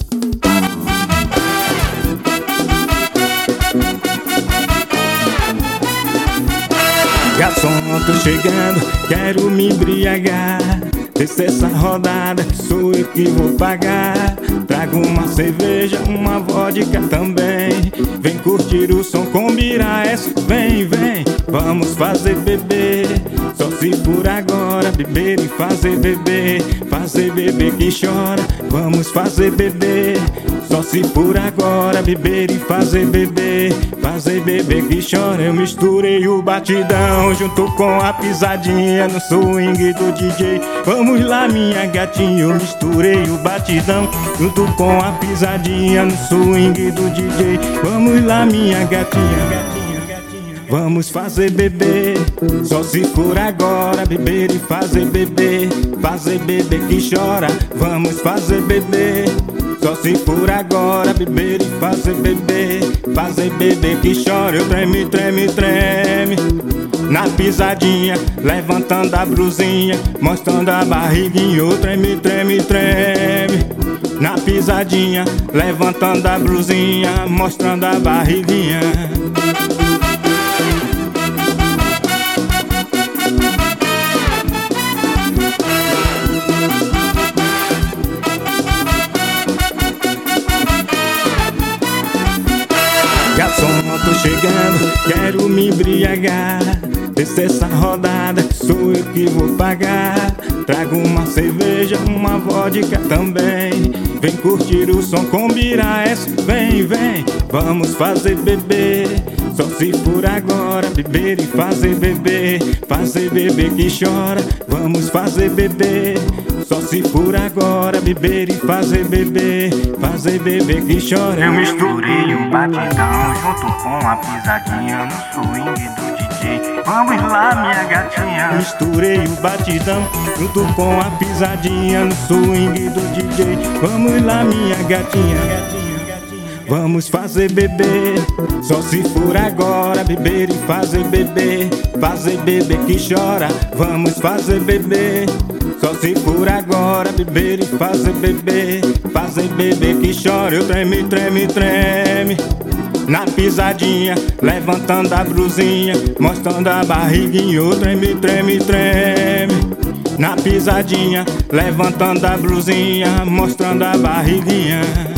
Garçom, tô chegando, quero me embriagar. Desce essa rodada, sou eu que vou pagar. Trago uma cerveja, uma vodka também. Vem curtir o som com Biraes, vem, vem. Vamos fazer beber, só se for agora. Beber e fazer beber, fazer beber que chora. Vamos fazer beber, só se for agora. Beber e fazer beber, fazer beber que chora. Eu misturei o batidão junto com a pisadinha no swing do DJ. Vamos lá, minha gatinha, eu misturei o batidão junto com a pisadinha no swing do DJ. Vamos lá, minha gatinha, vamos fazer beber, só se for agora. Beber e fazer beber, fazer beber que chora. Vamos fazer beber, só se for agora. Beber e fazer beber, fazer beber que chora. Eu treme, treme, treme na pisadinha, levantando a blusinha, mostrando a barriguinha. Eu treme, treme, treme na pisadinha, levantando a blusinha, mostrando a barriguinha. Garçom, tô chegando, quero me embriagar. Desce essa rodada, sou eu que vou pagar. Trago uma cerveja, uma vodka também. Vem curtir o som com Biraes, vem, vem. Vamos fazer beber, só se for agora. Beber e fazer beber, fazer beber que chora. Vamos fazer beber, só se for agora. Beber e fazer beber, fazer beber que chora. Eu misturei o batidão junto com a pisadinha no swing do DJ. Vamos lá, minha gatinha. Misturei o batidão junto com a pisadinha no swing do DJ. Vamos lá, minha gatinha, vamos fazer beber, só se for agora. Beber e fazer beber, fazer beber que chora. Vamos fazer beber, só se for agora. Beber e fazer beber, fazer beber que chora. Eu treme, treme, treme na pisadinha, levantando a blusinha, mostrando a barriguinha. Eu treme, treme, treme na pisadinha, levantando a blusinha, mostrando a barriguinha.